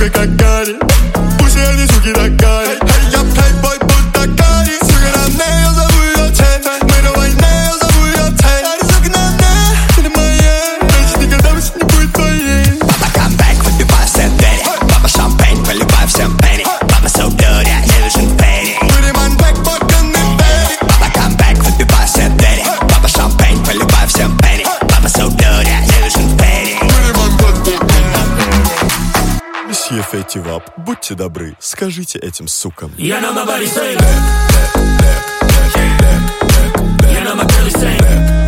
как Гагари. Пусть эти суки догадят. Я плейбой, будто Гарри. Сука на мне, я зову ее Тей. Мы на войне, я зову ее Тей. Эти суки на мне, ты не моя. Значит, никогда больше не будет твоей. Папа камбэк, выбиваю все двери. Папа шампейн, поливаю всем пенни. Папа so dirty, I live in Penny. Pretty man, black boy, gun and baby. Папа камбэк, выбиваю все двери. Папа шампейн, поливаю всем пенни. Папа so dirty, I live in Penny. Pretty man, black boy, gun and baby. Месье Фетти Вап, будьте добры, скажите этим сукам. You know my body saying, you know my girl is saying.